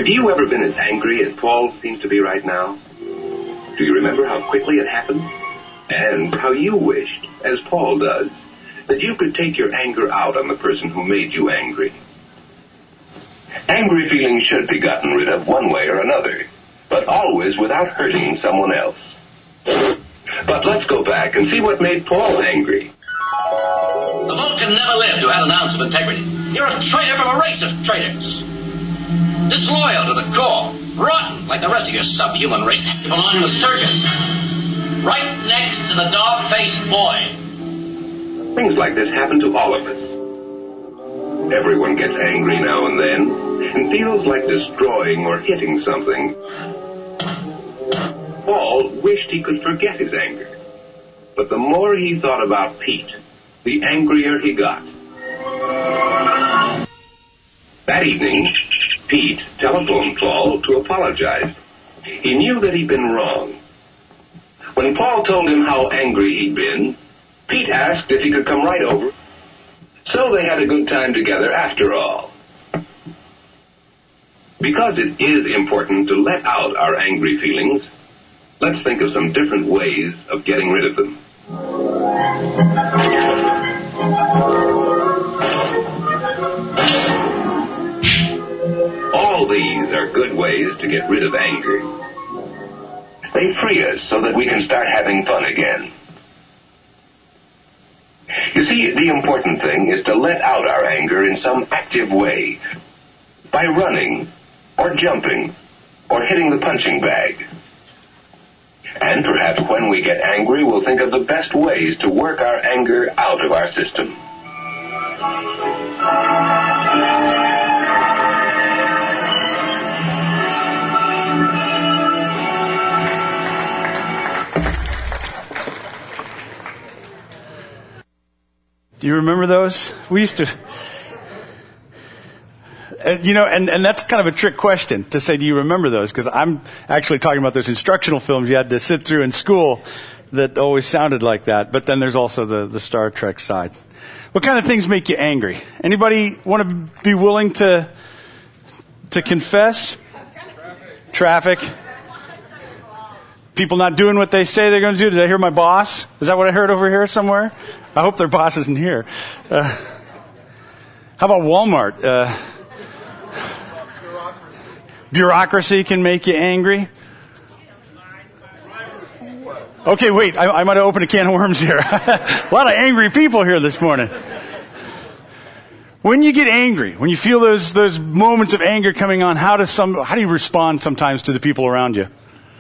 Have you ever been as angry as Paul seems to be right now? Do you remember how quickly it happened? And how you wished, as Paul does, that you could take your anger out on the person who made you angry. Angry feelings should be gotten rid of one way or another, but always without hurting someone else. But let's go back and see what made Paul angry. The vote can never live to have an ounce of integrity. You're a traitor from a race of traitors. Disloyal to the core. Rotten like the rest of your subhuman race. You belong in the circus. Right next to the dog-faced boy. Things like this happen to all of us. Everyone gets angry now and then and feels like destroying or hitting something. Paul wished he could forget his anger. But the more he thought about Pete, the angrier he got. That evening, Pete telephoned Paul to apologize. He knew that he'd been wrong. When Paul told him how angry he'd been, Pete asked if he could come right over. So they had a good time together after all. Because it is important to let out our angry feelings, let's think of some different ways of getting rid of them. All these are good ways to get rid of anger. They free us so that we can start having fun again. You see, the important thing is to let out our anger in some active way, by running, or jumping, or hitting the punching bag. And perhaps when we get angry, we'll think of the best ways to work our anger out of our system. Do you remember those? We used to, and that's kind of a trick question to say, do you remember those? Because I'm actually talking about those instructional films you had to sit through in school that always sounded like that. But then there's also the Star Trek side. What kind of things make you angry? Anybody want to be willing to confess? Traffic. People not doing what they say they're going to do. Did I hear my boss? Is that what I heard over here somewhere? I hope their boss isn't here. How about Walmart? Bureaucracy can make you angry. Okay, wait. I might have opened a can of worms here. A lot of angry people here this morning. When you get angry, when you feel those moments of anger coming on, how do you respond sometimes to the people around you?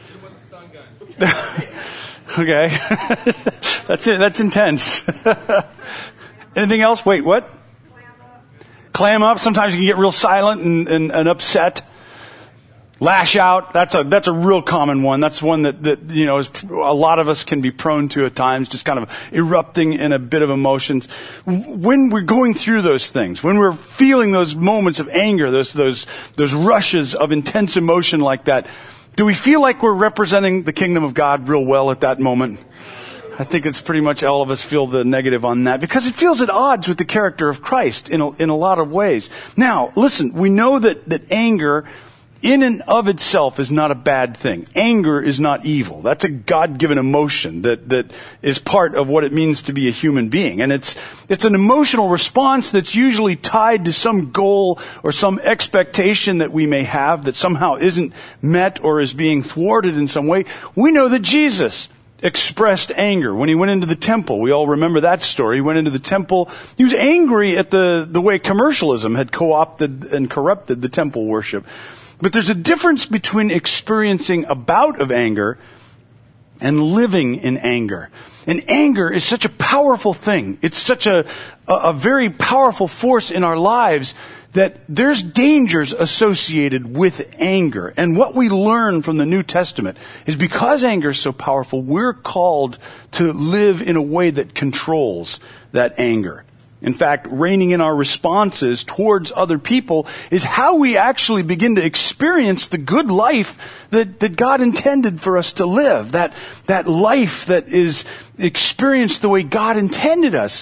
Okay. That's it. That's intense. Anything else? Wait, what? Clam up. Sometimes you can get real silent and upset. Lash out. That's a real common one. That's one that is, a lot of us can be prone to at times, just kind of erupting in a bit of emotions. When we're going through those things, when we're feeling those moments of anger, those rushes of intense emotion like that, do we feel like we're representing the kingdom of God real well at that moment? I think it's pretty much all of us feel the negative on that because it feels at odds with the character of Christ in a lot of ways. Now, listen, we know that anger in and of itself is not a bad thing. Anger is not evil. That's a God-given emotion that is part of what it means to be a human being. And it's an emotional response that's usually tied to some goal or some expectation that we may have that somehow isn't met or is being thwarted in some way. We know that Jesus expressed anger when he went into the temple. We all remember that story. He went into the temple. He was angry at the way commercialism had co-opted and corrupted the temple worship. But there's a difference between experiencing a bout of anger and living in anger. And anger is such a powerful thing. It's such a very powerful force in our lives that there's dangers associated with anger. And what we learn from the New Testament is because anger is so powerful, we're called to live in a way that controls that anger. In fact, reining in our responses towards other people is how we actually begin to experience the good life that God intended for us to live. That life that is experienced the way God intended us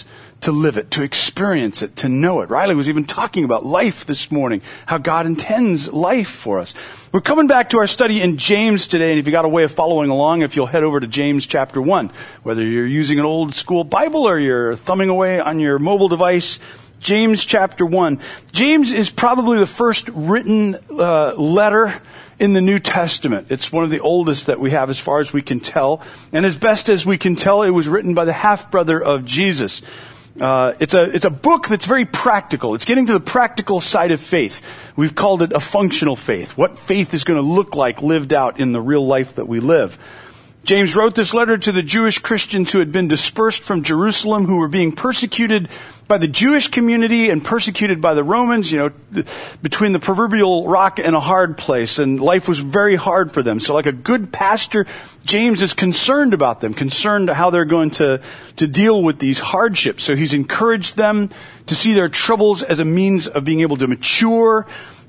to live it, to experience it, to know it. Riley was even talking about life this morning, how God intends life for us. We're coming back to our study in James today, and if you got a way of following along, if you'll head over to James chapter 1, whether you're using an old school Bible or you're thumbing away on your mobile device, James chapter 1. James is probably the first written letter in the New Testament. It's one of the oldest that we have as far as we can tell. And as best as we can tell, it was written by the half-brother of Jesus. It's a book that's very practical. It's getting to the practical side of faith. We've called it a functional faith. What faith is going to look like lived out in the real life that we live. James wrote this letter to the Jewish Christians who had been dispersed from Jerusalem, who were being persecuted by the Jewish community and persecuted by the Romans, between the proverbial rock and a hard place. And life was very hard for them. So like a good pastor, James is concerned about them, concerned how they're going to deal with these hardships. So he's encouraged them to see their troubles as a means of being able to mature,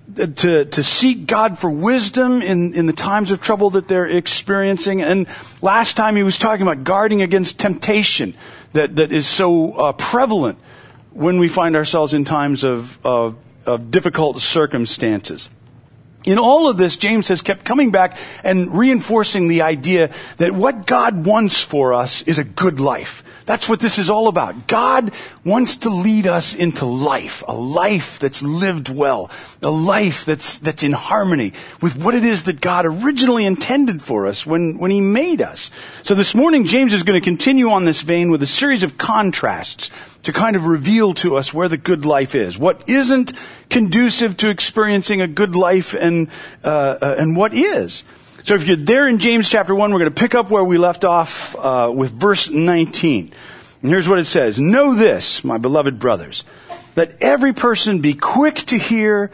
to seek God for wisdom in the times of trouble that they're experiencing. And last time he was talking about guarding against temptation that is so prevalent when we find ourselves in times of difficult circumstances. In all of this, James has kept coming back and reinforcing the idea that what God wants for us is a good life. That's what this is all about. God wants to lead us into life, a life that's lived well, a life that's in harmony with what it is that God originally intended for us when he made us. So this morning, James is going to continue on this vein with a series of contrasts to kind of reveal to us where the good life is, what isn't conducive to experiencing a good life, and what is. So if you're there in James chapter 1, we're going to pick up where we left off with verse 19. And here's what it says. Know this, my beloved brothers, that every person be quick to hear,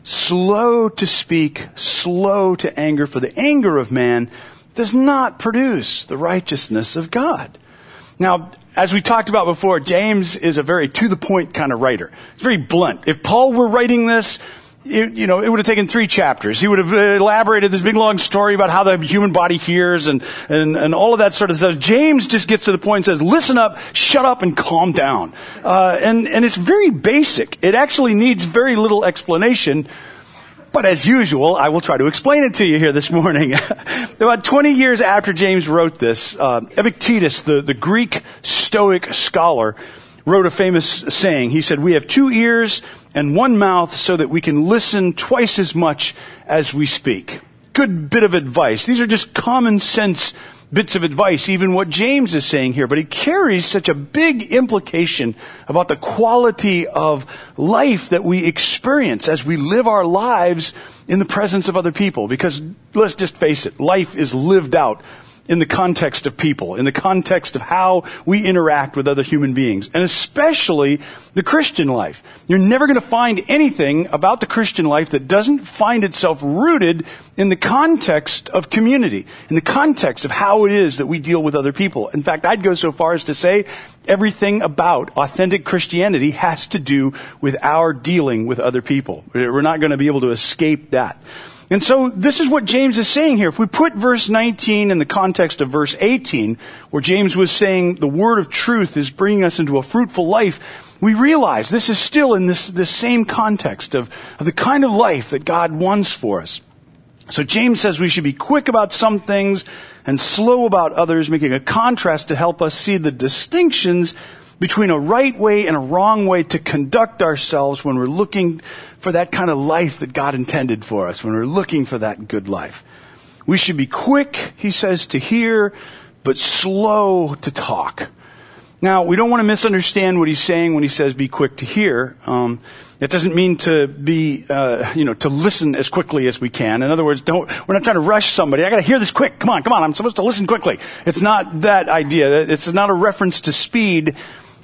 slow to speak, slow to anger, for the anger of man does not produce the righteousness of God. Now, as we talked about before, James is a very to-the-point kind of writer. It's very blunt. If Paul were writing this, it would have taken 3 chapters. He would have elaborated this big long story about how the human body hears and all of that sort of stuff. James just gets to the point and says, listen up, shut up, and calm down. And it's very basic. It actually needs very little explanation. But as usual, I will try to explain it to you here this morning. About 20 years after James wrote this, Epictetus, the Greek Stoic scholar, wrote a famous saying. He said, we have 2 ears and 1 mouth so that we can listen twice as much as we speak. Good bit of advice. These are just common sense bits of advice, even what James is saying here, but it carries such a big implication about the quality of life that we experience as we live our lives in the presence of other people. Because let's just face it, life is lived out in the context of people, in the context of how we interact with other human beings, and especially the Christian life. You're never going to find anything about the Christian life that doesn't find itself rooted in the context of community, in the context of how it is that we deal with other people. In fact, I'd go so far as to say everything about authentic Christianity has to do with our dealing with other people. We're not going to be able to escape that. And so this is what James is saying here. If we put verse 19 in the context of verse 18, where James was saying the word of truth is bringing us into a fruitful life, we realize this is still in this same context of the kind of life that God wants for us. So James says we should be quick about some things and slow about others, making a contrast to help us see the distinctions between a right way and a wrong way to conduct ourselves when we're looking for that kind of life that God intended for us, when we're looking for that good life. We should be quick, he says, to hear, but slow to talk. Now, we don't want to misunderstand what he's saying when he says be quick to hear. It doesn't mean to be, to listen as quickly as we can. In other words, we're not trying to rush somebody. I got to hear this quick. Come on. I'm supposed to listen quickly. It's not that idea. It's not a reference to speed,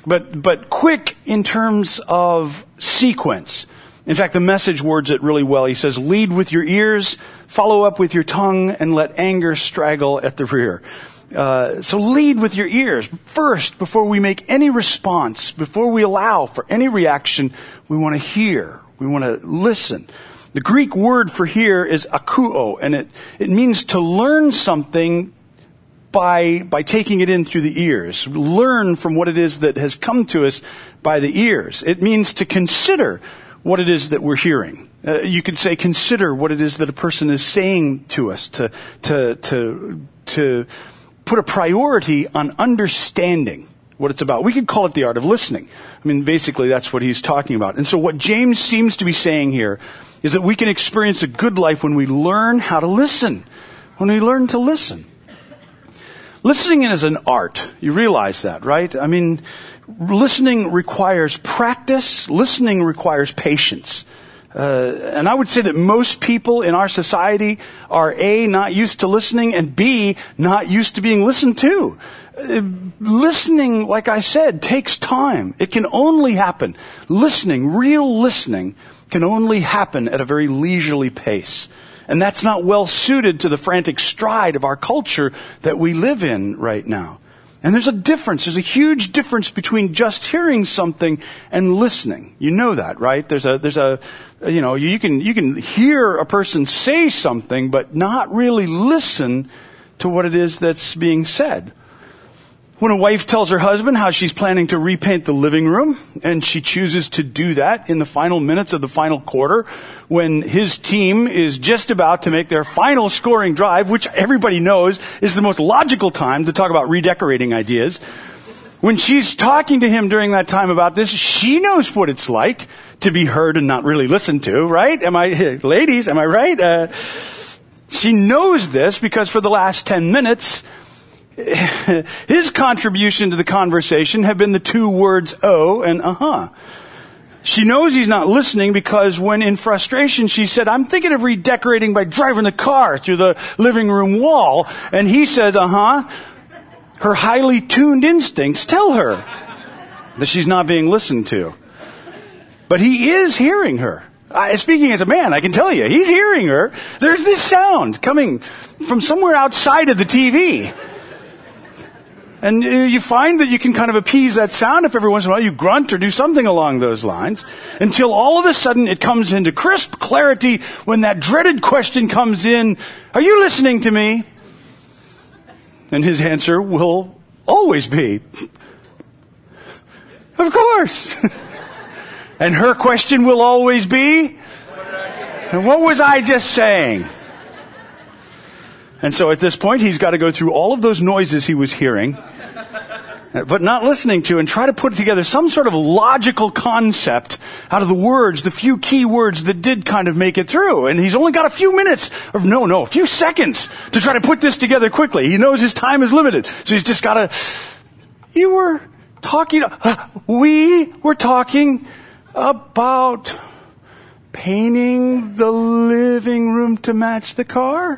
but quick in terms of sequence. In fact, the Message words it really well. He says, lead with your ears, follow up with your tongue, and let anger straggle at the rear. So lead with your ears. First, before we make any response, before we allow for any reaction, we want to hear. We want to listen. The Greek word for hear is akouo, and it means to learn something by taking it in through the ears. Learn from what it is that has come to us by the ears. It means to consider what it is that we're hearing. You could say consider what it is that a person is saying to us, to put a priority on understanding what it's about. We could call it the art of listening. I mean, basically that's what he's talking about. And so what James seems to be saying here is that we can experience a good life when we learn how to listen. When we learn to listen. Listening is an art. You realize that, right? I mean, listening requires practice. Listening requires patience. And I would say that most people in our society are A, not used to listening, and B, not used to being listened to. Listening, like I said, takes time. It can only happen. Listening, real listening, can only happen at a very leisurely pace. And that's not well suited to the frantic stride of our culture that we live in right now. And there's a difference. There's a huge difference between just hearing something and listening. You know that, right? You can hear a person say something, but not really listen to what it is that's being said. When a wife tells her husband how she's planning to repaint the living room, and she chooses to do that in the final minutes of the final quarter, when his team is just about to make their final scoring drive, which everybody knows is the most logical time to talk about redecorating ideas. When she's talking to him during that time about this, she knows what it's like to be heard and not really listened to, right? Ladies, am I right? She knows this because for the last 10 minutes, his contribution to the conversation have been the two words "oh" and "uh-huh." She knows he's not listening because when in frustration she said, "I'm thinking of redecorating by driving the car through the living room wall," and he says, "uh-huh," her highly tuned instincts tell her that she's not being listened to. But he is hearing her. Speaking as a man, I can tell you, he's hearing her. There's this sound coming from somewhere outside of the TV. And you find that you can kind of appease that sound if every once in a while you grunt or do something along those lines, until all of a sudden it comes into crisp clarity when that dreaded question comes in, "Are you listening to me?" And his answer will always be, "Of course." And her question will always be, "And what was I just saying?" And so at this point, he's got to go through all of those noises he was hearing, but not listening to, and try to put together some sort of logical concept out of the words, the few key words that did kind of make it through. And he's only got a few minutes, a few seconds to try to put this together quickly. He knows his time is limited. So he's just got to, we were talking about painting the living room to match the car.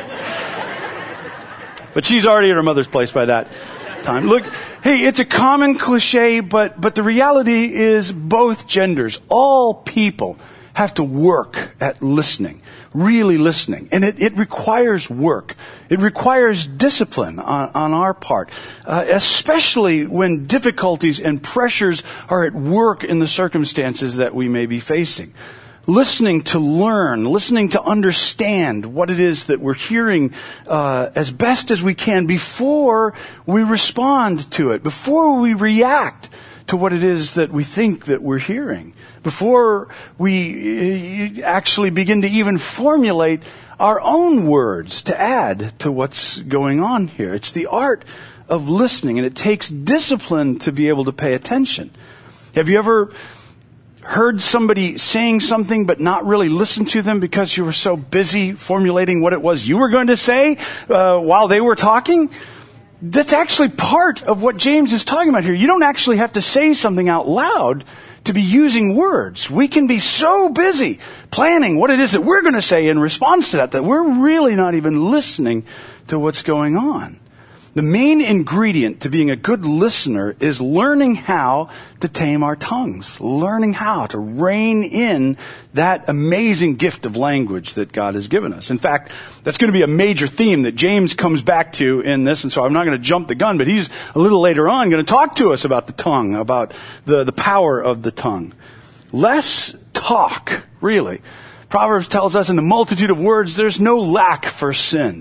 But she's already at her mother's place by that time. Look, hey, it's a common cliche, but the reality is both genders, all people, have to work at listening, really listening. And it requires work. It requires discipline on our part, especially when difficulties and pressures are at work in the circumstances that we may be facing. Listening to learn, listening to understand what it is that we're hearing as best as we can before we respond to it, before we react to what it is that we think that we're hearing, before we actually begin to even formulate our own words to add to what's going on here. It's the art of listening, and it takes discipline to be able to pay attention. Have you ever heard somebody saying something but not really listened to them because you were so busy formulating what it was you were going to say while they were talking? That's actually part of what James is talking about here. You don't actually have to say something out loud to be using words. We can be so busy planning what it is that we're going to say in response to that we're really not even listening to what's going on. The main ingredient to being a good listener is learning how to tame our tongues, learning how to rein in that amazing gift of language that God has given us. In fact, that's going to be a major theme that James comes back to in this, and so I'm not going to jump the gun, but he's a little later on going to talk to us about the tongue, about the power of the tongue. Less talk, really. Proverbs tells us in the multitude of words, there's no lack for sin.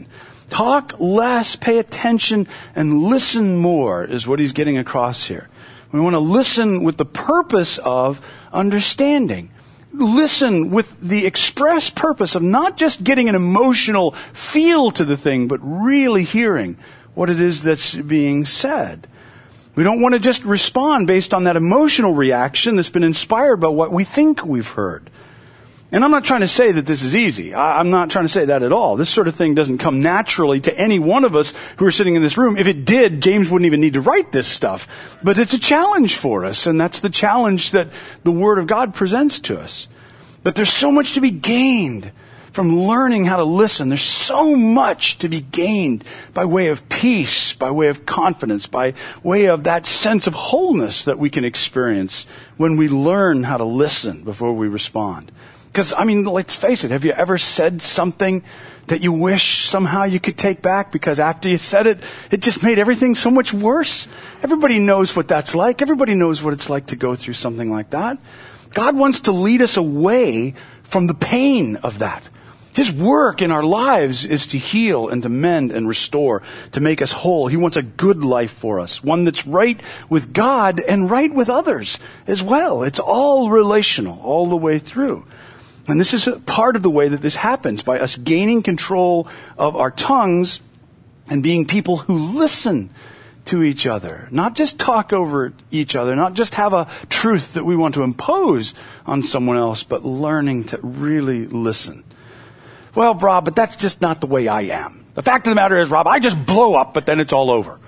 Talk less, pay attention, and listen more is what he's getting across here. We want to listen with the purpose of understanding. Listen with the express purpose of not just getting an emotional feel to the thing, but really hearing what it is that's being said. We don't want to just respond based on that emotional reaction that's been inspired by what we think we've heard. And I'm not trying to say that this is easy. I'm not trying to say that at all. This sort of thing doesn't come naturally to any one of us who are sitting in this room. If it did, James wouldn't even need to write this stuff. But it's a challenge for us, and that's the challenge that the Word of God presents to us. But there's so much to be gained from learning how to listen. There's so much to be gained by way of peace, by way of confidence, by way of that sense of wholeness that we can experience when we learn how to listen before we respond. Because, let's face it, have you ever said something that you wish somehow you could take back because after you said it, it just made everything so much worse? Everybody knows what that's like. Everybody knows what it's like to go through something like that. God wants to lead us away from the pain of that. His work in our lives is to heal and to mend and restore, to make us whole. He wants a good life for us, one that's right with God and right with others as well. It's all relational all the way through. And this is a part of the way that this happens, by us gaining control of our tongues and being people who listen to each other. Not just talk over each other, not just have a truth that we want to impose on someone else, but learning to really listen. Well, Rob, but that's just not the way I am. The fact of the matter is, Rob, I just blow up, but then it's all over.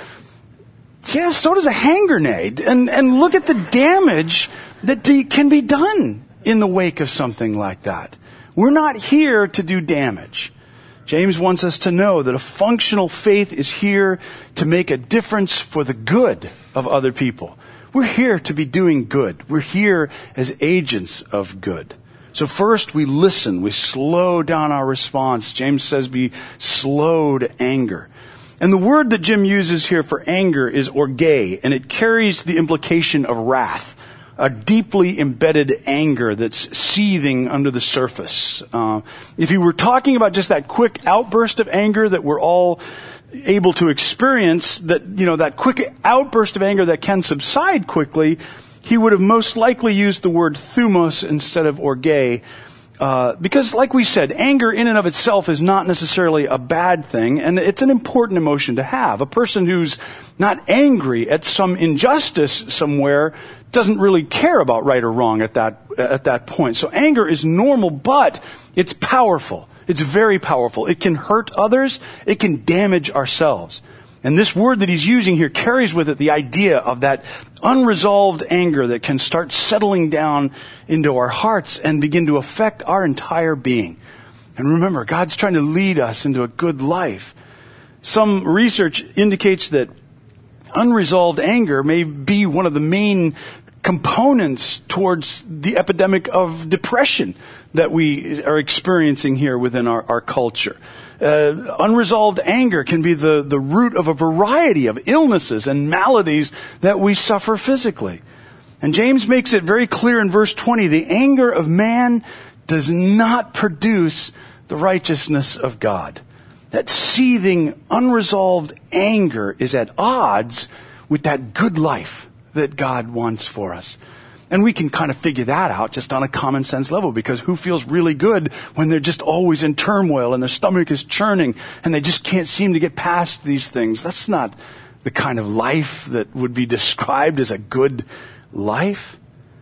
Yeah, so does a hand grenade. And look at the damage that can be done in the wake of something like that. We're not here to do damage. James wants us to know that a functional faith is here to make a difference for the good of other people. We're here to be doing good. We're here as agents of good. So first we listen, we slow down our response. James says be slow to anger. And the word that Jim uses here for anger is orge, and it carries the implication of wrath. A deeply embedded anger that's seething under the surface. If you were talking about just that quick outburst of anger that we're all able to experience, that quick outburst of anger that can subside quickly, he would have most likely used the word thumos instead of orge. Because like we said, anger in and of itself is not necessarily a bad thing, and it's an important emotion to have. A person who's not angry at some injustice somewhere doesn't really care about right or wrong at that point. So anger is normal, but it's powerful. It's very powerful. It can hurt others. It can damage ourselves. And this word that he's using here carries with it the idea of that unresolved anger that can start settling down into our hearts and begin to affect our entire being. And remember, God's trying to lead us into a good life. Some research indicates that unresolved anger may be one of the main components towards the epidemic of depression that we are experiencing here within our culture. Unresolved anger can be the root of a variety of illnesses and maladies that we suffer physically. And James makes it very clear in verse 20, the anger of man does not produce the righteousness of God. That seething, unresolved anger is at odds with that good life that God wants for us. And we can kind of figure that out just on a common sense level, because who feels really good when they're just always in turmoil and their stomach is churning and they just can't seem to get past these things? That's not the kind of life that would be described as a good life.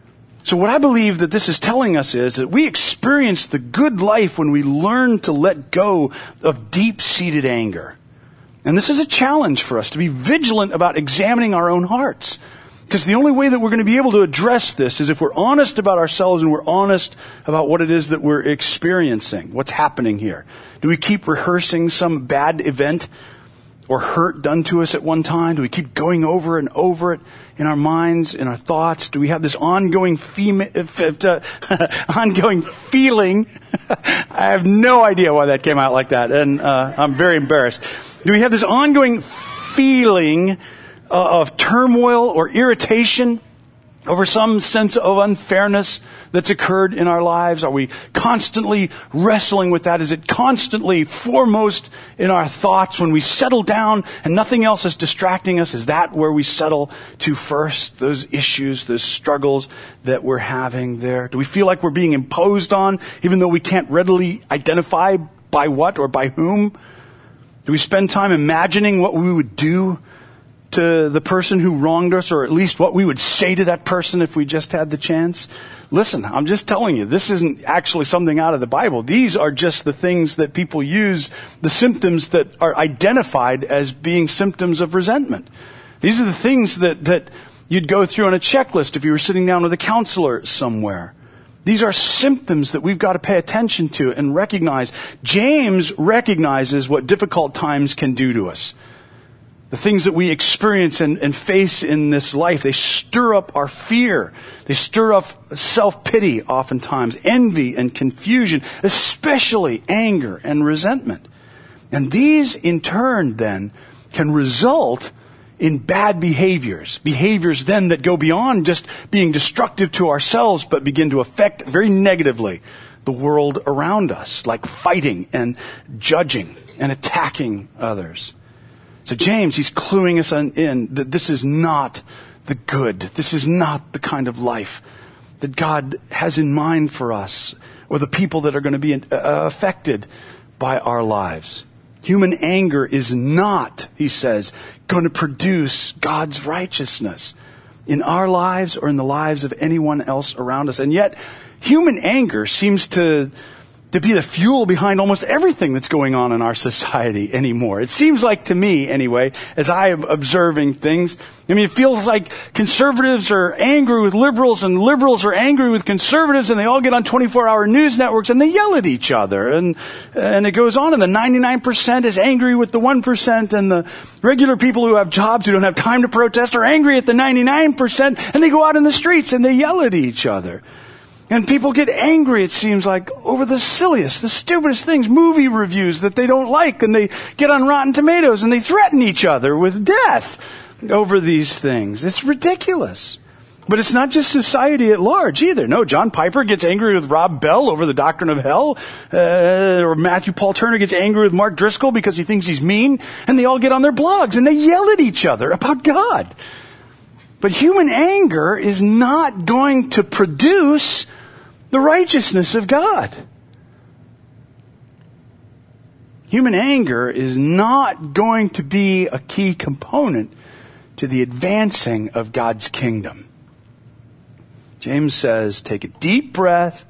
So what I believe that this is telling us is that we experience the good life when we learn to let go of deep-seated anger. And this is a challenge for us, to be vigilant about examining our own hearts. Because the only way that we're going to be able to address this is if we're honest about ourselves and we're honest about what it is that we're experiencing, what's happening here. Do we keep rehearsing some bad event or hurt done to us at one time? Do we keep going over and over it in our minds, in our thoughts? Do we have this ongoing feeling? I have no idea why that came out like that, and I'm very embarrassed. Do we have this ongoing feeling of turmoil or irritation over some sense of unfairness that's occurred in our lives? Are we constantly wrestling with that? Is it constantly foremost in our thoughts when we settle down and nothing else is distracting us? Is that where we settle to first? Those issues, those struggles that we're having there? Do we feel like we're being imposed on, even though we can't readily identify by what or by whom? Do we spend time imagining what we would do to the person who wronged us, or at least what we would say to that person if we just had the chance? Listen, I'm just telling you, this isn't actually something out of the Bible. These are just the things that people use, the symptoms that are identified as being symptoms of resentment. These are the things that you'd go through on a checklist if you were sitting down with a counselor somewhere. These are symptoms that we've got to pay attention to and recognize. James recognizes what difficult times can do to us. The things that we experience and face in this life, they stir up our fear. They stir up self-pity oftentimes, envy and confusion, especially anger and resentment. And these in turn then can result in bad behaviors then that go beyond just being destructive to ourselves, but begin to affect very negatively the world around us, like fighting and judging and attacking others. So James, he's cluing us in that this is not the good. This is not the kind of life that God has in mind for us or the people that are going to be affected by our lives. Human anger is not, he says, going to produce God's righteousness in our lives or in the lives of anyone else around us. And yet, human anger seems to be the fuel behind almost everything that's going on in our society anymore. It seems like to me, anyway, as I am observing things, I mean, it feels like conservatives are angry with liberals and liberals are angry with conservatives, and they all get on 24-hour news networks and they yell at each other. And it goes on, and the 99% is angry with the 1%, and the regular people who have jobs who don't have time to protest are angry at the 99%, and they go out in the streets and they yell at each other. And people get angry, it seems like, over the silliest, the stupidest things, movie reviews that they don't like, and they get on Rotten Tomatoes and they threaten each other with death over these things. It's ridiculous. But it's not just society at large either. No, John Piper gets angry with Rob Bell over the doctrine of hell, or Matthew Paul Turner gets angry with Mark Driscoll because he thinks he's mean, and they all get on their blogs and they yell at each other about God. But human anger is not going to produce the righteousness of God. Human anger is not going to be a key component to the advancing of God's kingdom. James says, take a deep breath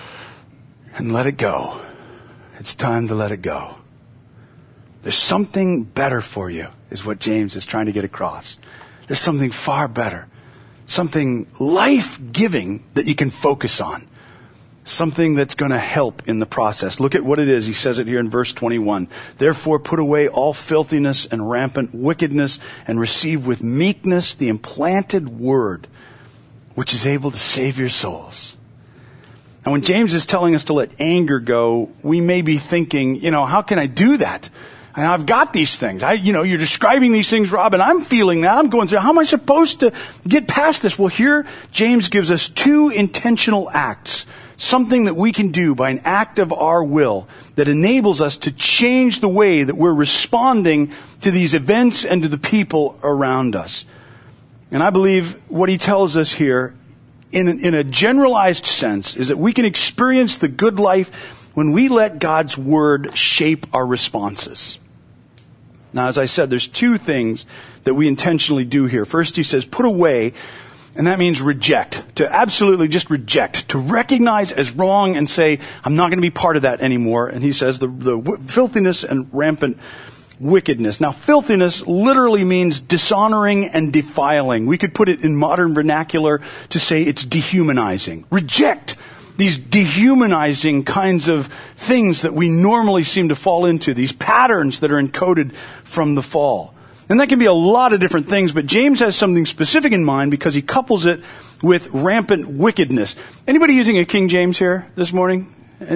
and let it go. It's time to let it go. There's something better for you, is what James is trying to get across. There's something far better. Something life-giving that you can focus on. Something that's going to help in the process. Look at what it is. He says it here in verse 21. Therefore put away all filthiness and rampant wickedness and receive with meekness the implanted word, which is able to save your souls. And when James is telling us to let anger go, we may be thinking, how can I do that? And I've got these things. You're describing these things, Rob, and I'm feeling that. I'm going through. How am I supposed to get past this? Well, here James gives us two intentional acts. Something that we can do by an act of our will that enables us to change the way that we're responding to these events and to the people around us. And I believe what he tells us here in a generalized sense is that we can experience the good life when we let God's word shape our responses. Now, as I said, there's two things that we intentionally do here. First, he says, put away. And that means reject, to absolutely just reject, to recognize as wrong and say, I'm not going to be part of that anymore. And he says the filthiness and rampant wickedness. Now, filthiness literally means dishonoring and defiling. We could put it in modern vernacular to say it's dehumanizing. Reject these dehumanizing kinds of things that we normally seem to fall into, these patterns that are encoded from the fall. And that can be a lot of different things, but James has something specific in mind because he couples it with rampant wickedness. Anybody using a King James here this morning?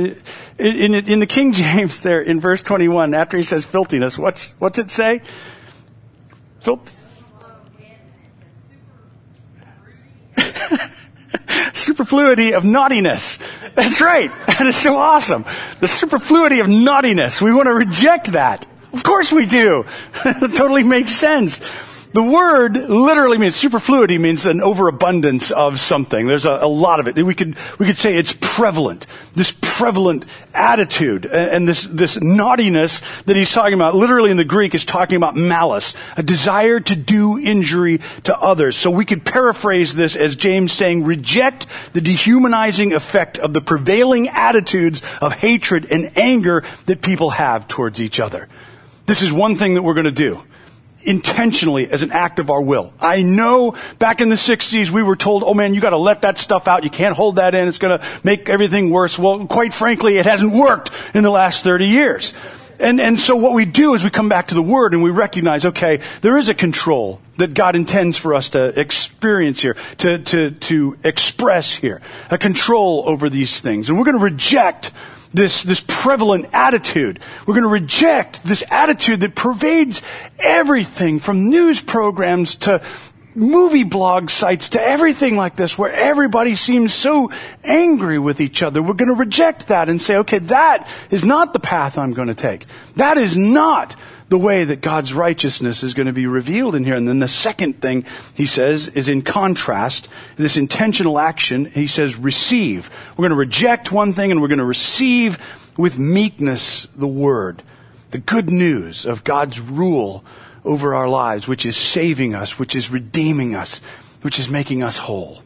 In the King James there, in verse 21, after he says filthiness, what's it say? superfluity of naughtiness. That's right. That is so awesome. The superfluity of naughtiness. We want to reject that. Of course we do. It totally makes sense. The word literally means, superfluity means an overabundance of something. There's a lot of it. We could say it's prevalent. This prevalent attitude and this naughtiness that he's talking about, literally in the Greek, is talking about malice, a desire to do injury to others. So we could paraphrase this as James saying, reject the dehumanizing effect of the prevailing attitudes of hatred and anger that people have towards each other. This is one thing that we're going to do. Intentionally, as an act of our will. I know back in the 60s we were told, oh man, you got to let that stuff out. You can't hold that in. It's going to make everything worse. Well, quite frankly, it hasn't worked in the last 30 years. And so what we do is we come back to the Word and we recognize, okay, there is a control that God intends for us to experience here, to express here, a control over these things. And we're going to reject this prevalent attitude. We're going to reject this attitude that pervades everything from news programs to movie blog sites to everything like this, where everybody seems so angry with each other. We're going to reject that and say, okay, that is not the path I'm going to take. That is not the way that God's righteousness is going to be revealed in here. And then the second thing he says is in contrast, this intentional action, he says receive. We're going to reject one thing and we're going to receive with meekness the word, the good news of God's rule over our lives, which is saving us, which is redeeming us, which is making us whole.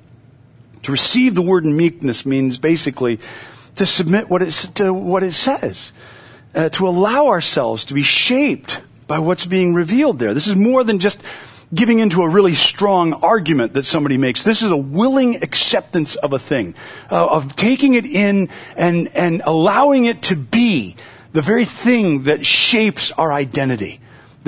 To receive the word in meekness means basically to submit to what it says. To allow ourselves to be shaped by what's being revealed there. This is more than just giving into a really strong argument that somebody makes. This is a willing acceptance of a thing, of taking it in and allowing it to be the very thing that shapes our identity,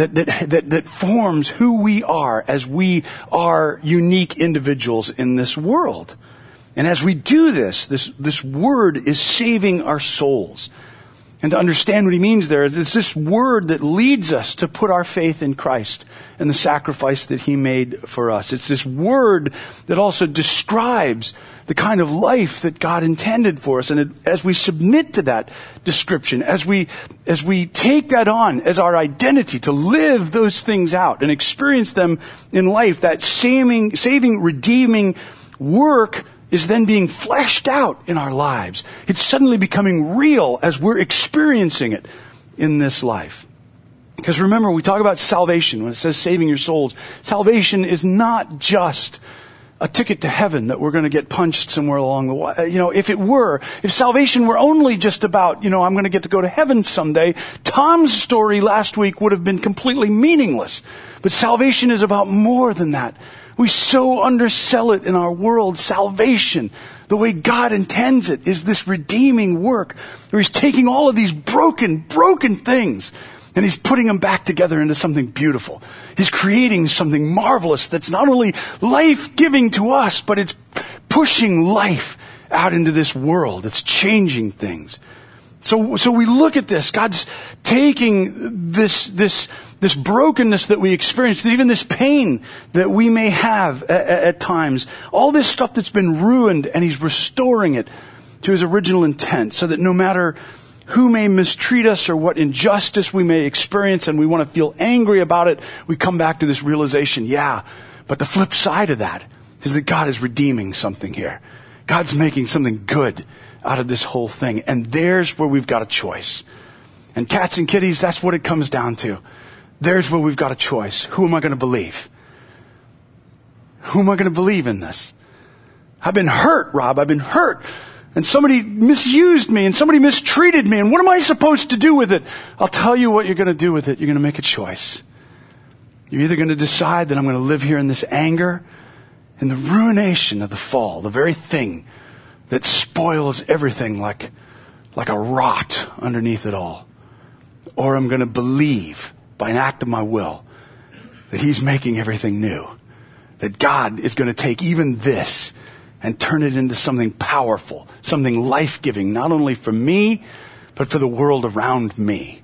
that forms who we are as we are unique individuals in this world. And as we do this word is saving our souls. And to understand what he means there, it's this word that leads us to put our faith in Christ and the sacrifice that he made for us. It's this word that also describes the kind of life that God intended for us. And as we submit to that description, as we take that on as our identity to live those things out and experience them in life, that saving, redeeming work is then being fleshed out in our lives. It's suddenly becoming real as we're experiencing it in this life. Because remember, we talk about salvation when it says saving your souls. Salvation is not just a ticket to heaven that we're going to get punched somewhere along the way. If salvation were only just about, I'm going to get to go to heaven someday, Tom's story last week would have been completely meaningless. But salvation is about more than that. We so undersell it in our world. Salvation, the way God intends it, is this redeeming work where he's taking all of these broken things and he's putting them back together into something beautiful. He's creating something marvelous that's not only life-giving to us, but it's pushing life out into this world. It's changing things. So we look at this. God's taking this brokenness that we experience, even this pain that we may have at times, all this stuff that's been ruined, and he's restoring it to his original intent so that no matter who may mistreat us or what injustice we may experience and we want to feel angry about it, we come back to this realization, but the flip side of that is that God is redeeming something here. God's making something good out of this whole thing. And there's where we've got a choice. And cats and kitties, that's what it comes down to. There's where we've got a choice. Who am I going to believe? Who am I going to believe in this? I've been hurt, Rob. I've been hurt. And somebody misused me and somebody mistreated me. And what am I supposed to do with it? I'll tell you what you're going to do with it. You're going to make a choice. You're either going to decide that I'm going to live here in this anger and the ruination of the fall, the very thing that spoils everything like a rot underneath it all. Or I'm going to believe by an act of my will that he's making everything new. That God is going to take even this and turn it into something powerful, something life-giving, not only for me, but for the world around me.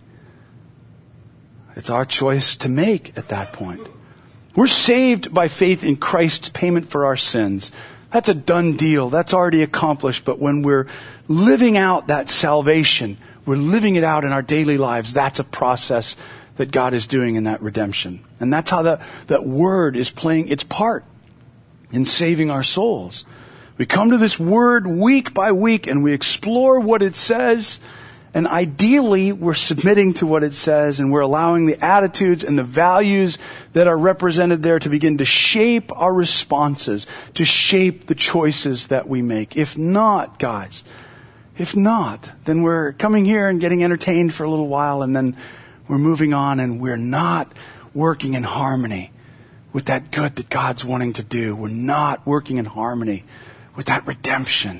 It's our choice to make at that point. We're saved by faith in Christ's payment for our sins That's a done deal. That's already accomplished. But when we're living out that salvation, we're living it out in our daily lives. That's a process that God is doing in that redemption. And that's how that word is playing its part in saving our souls. We come to this word week by week and we explore what it says. And ideally, we're submitting to what it says and we're allowing the attitudes and the values that are represented there to begin to shape our responses, to shape the choices that we make. If not, guys, then we're coming here and getting entertained for a little while and then we're moving on and we're not working in harmony with that good that God's wanting to do. We're not working in harmony with that redemption.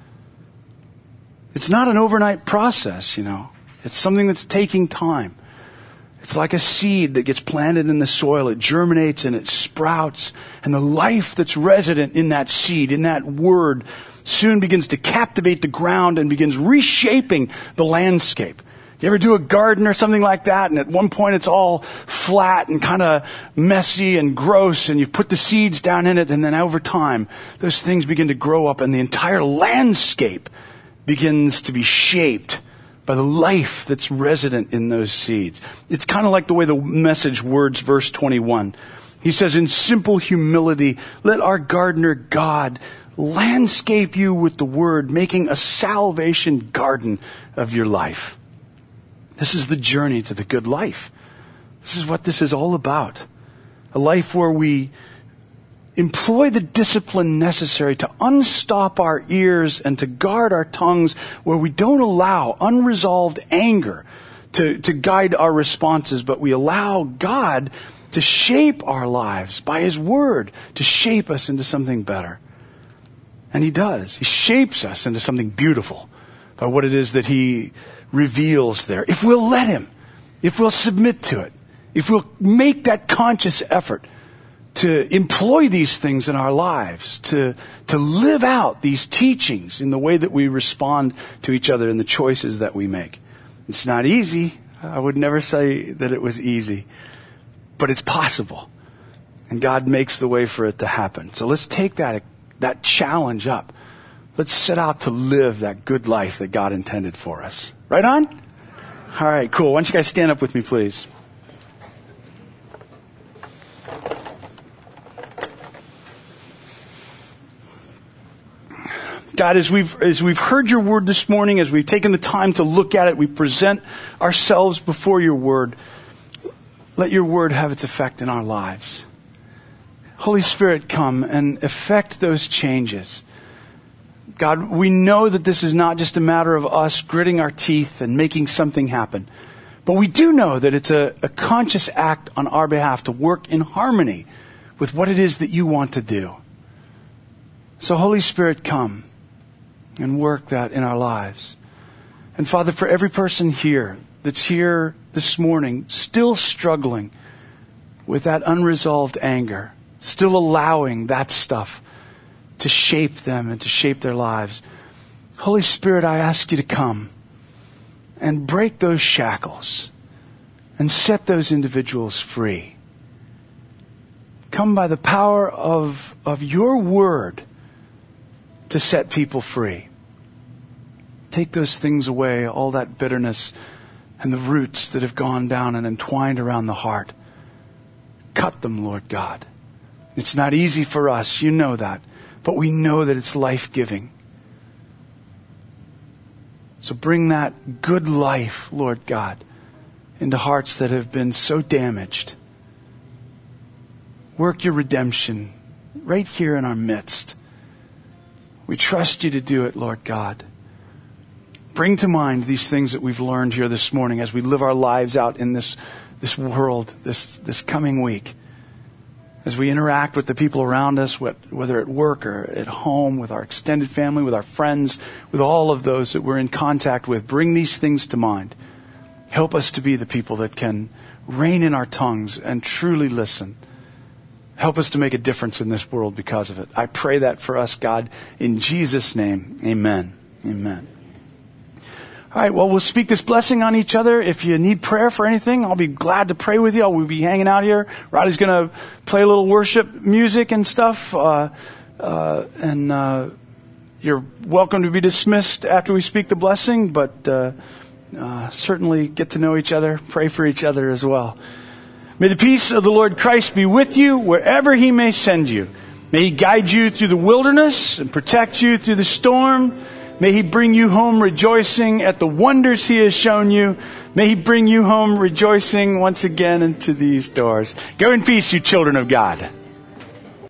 It's not an overnight process, It's something that's taking time. It's like a seed that gets planted in the soil. It germinates and it sprouts. And the life that's resident in that seed, in that word, soon begins to captivate the ground and begins reshaping the landscape. You ever do a garden or something like that, and at one point it's all flat and kind of messy and gross, and you put the seeds down in it, and then over time, those things begin to grow up, and the entire landscape begins to be shaped by the life that's resident in those seeds. It's kind of like the way the Message words verse 21. He says, in simple humility, let our gardener God landscape you with the word, making a salvation garden of your life. This is the journey to the good life. This is what this is all about. A life where we employ the discipline necessary to unstop our ears and to guard our tongues, where we don't allow unresolved anger to guide our responses, but we allow God to shape our lives by His Word, to shape us into something better. And He does. He shapes us into something beautiful by what it is that He reveals there. If we'll let Him, if we'll submit to it, if we'll make that conscious effort to employ these things in our lives, to live out these teachings in the way that we respond to each other and the choices that we make. It's not easy. I would never say that it was easy, but it's possible. And God makes the way for it to happen. So let's take that challenge up. Let's set out to live that good life that God intended for us. Right on? All right, cool. Why don't you guys stand up with me, please? God, as we've heard your word this morning, as we've taken the time to look at it, we present ourselves before your word. Let your word have its effect in our lives. Holy Spirit, come and effect those changes. God, we know that this is not just a matter of us gritting our teeth and making something happen. But we do know that it's a conscious act on our behalf to work in harmony with what it is that you want to do. So Holy Spirit, come and work that in our lives. And Father, for every person here that's here this morning, still struggling with that unresolved anger, still allowing that stuff to shape them and to shape their lives, Holy Spirit, I ask you to come and break those shackles and set those individuals free. Come by the power of your word to set people free. Take those things away, all that bitterness and the roots that have gone down and entwined around the heart. Cut them, Lord God. It's not easy for us, you know that, but we know that it's life-giving. So bring that good life, Lord God, into hearts that have been so damaged. Work your redemption right here in our midst. We trust you to do it, Lord God. Bring to mind these things that we've learned here this morning as we live our lives out in this world, this coming week. As we interact with the people around us, whether at work or at home, with our extended family, with our friends, with all of those that we're in contact with, bring these things to mind. Help us to be the people that can rein in our tongues and truly listen. Help us to make a difference in this world because of it. I pray that for us, God, in Jesus' name. Amen. Amen. All right, well, we'll speak this blessing on each other. If you need prayer for anything, I'll be glad to pray with you. We'll be hanging out here. Roddy's going to play a little worship music and stuff. And you're welcome to be dismissed after we speak the blessing, but certainly get to know each other, pray for each other as well. May the peace of the Lord Christ be with you wherever He may send you. May He guide you through the wilderness and protect you through the storm. May He bring you home rejoicing at the wonders He has shown you. May He bring you home rejoicing once again into these doors. Go in peace, you children of God.